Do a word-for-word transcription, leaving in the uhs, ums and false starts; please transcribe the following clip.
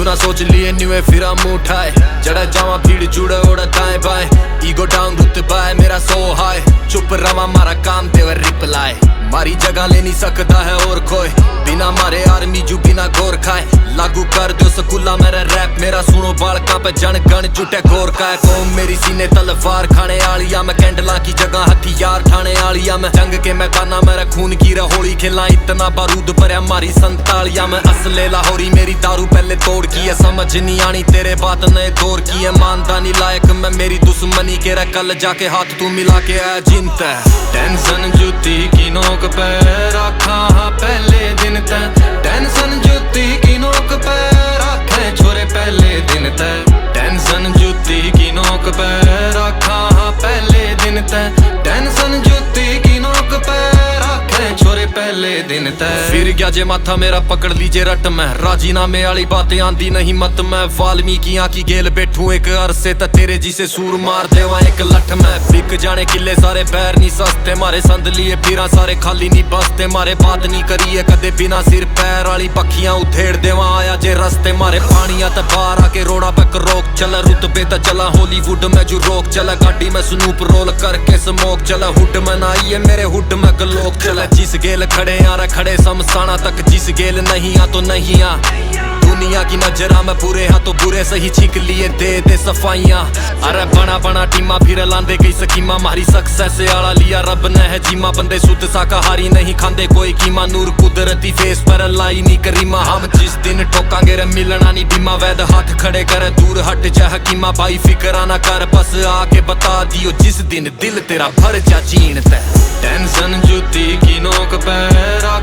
क्यों ना सोच लिए न्यूए फिरा मुंह उठाए, जड़ा जावा भीड़ जुड़े ओड़ा दाएं बाएं, ईगो डाउन रुतबा है मेरा सो हाय, चुप रवा मारा काम देवर रिप्लाई, मारी जगह ले नहीं सकता है और कोई, बिना मारे आर्मी जू बिना गोर खाए, लागू कर दो स्कूला मेरा रैप, मेरा सुनो बालका पे जन गण जुटे गोर का है, कौम मेरी सीने तलवार खाने आलिया, मैं कैंडला की जगह हथियार ठाने आलिया, मैं जंग के मैदाना मेरा खून की रहोली खेला, इतना बारूद भरया मारी संतालिया, मैं असले लाहौरी मेरी दारू पहले तोड़ की है, समझ नहीं आनी तेरे बात नए दौर की है, मानदानी लायक मैं मेरी दुश्मनी के रहा, कल जाके हाथ तू मिला के आया जिनता है, टेंशन जूती की नोक पे रखा हाँ पहले दिन तक, टेंशन जूती की नोक पे रखे छोरे पहले दिन तक, टेंशन जूती की नोक पे रखा हाँ पहले दिन तक, टेंशन जूती की नोक पे रखे छोरे पहले दिन तक, फिर गया जे माथा मेरा पकड़ लीजे रट में, राजीनामे वाली बातें आंदी नहीं मत में, वाल्मीकियां की गेल बैठू एक अरसे त तेरे जी से सूर मार देवा एक लठ में, बिक जाने किले सारे पैर नहीं सस्ते, मारे संद लिए फिरा सारे खाली नहीं बसते, मारे बात नहीं करिए कदे बिना सिर पैर वाली पखियां उधेड़ देवा आया जे रस्ते, मारे पानिया त बाहर आके रोड़ा पे रोक चला, रुतबे त चला हॉलीवुड में जो रोक चला, गाड़ी में स्नूप रोल करके स्मोक चला, हुड में ना आइए मेरे हुड में गलोक चला, जिस गेल खड़े यार खड़े समसाना तक, जिस गेल नहीं आ तो नहीं आ, दुनिया की नजरा में बुरे हाँ तो बुरे सही छिक लिए दे दे सफाइयां, अरे बना बना टीमा फिर लांदे कई स्कीमा, मारी सक्सेस आला लिया रब ने है जीमा, बंदे शुद्ध शाकाहारी नहीं खांदे कोई कीमा, नूर कुदरती फेस पर लाई नहीं करीमा, हम जिस दिन ठोकांगे रे मिलना नहीं डीमा, वैद हाथ खड़े करे दूर हट जा हकीमा, भाई फिक्रा ना कर बस आके बता दियो जिस दिन दिल तेरा भर जा चीन ते, टेंशन जूती की नोक पे